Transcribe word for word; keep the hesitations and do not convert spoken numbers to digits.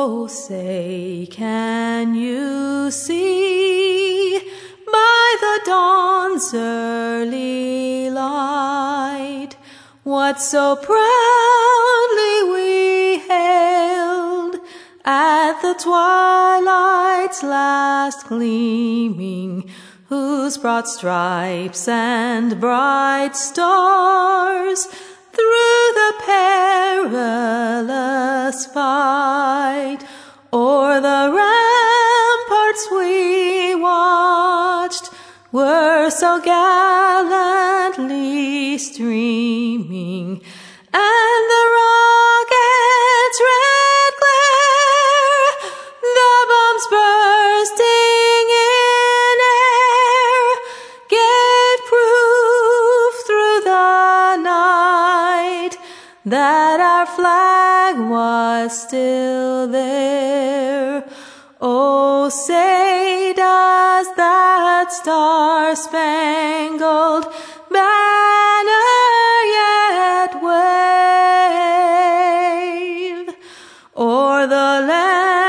Oh, say, can you see by the dawn's early light what so proudly we hailed at the twilight's last gleaming, whose broad stripes and bright stars through the perilous fight o'er the ramparts we watched were so gallantly streaming, and the rocket's red glare, the bombs bursting in air, gave proof through the night that our flag was still there. Oh, say, does that star-spangled banner yet wave o'er the land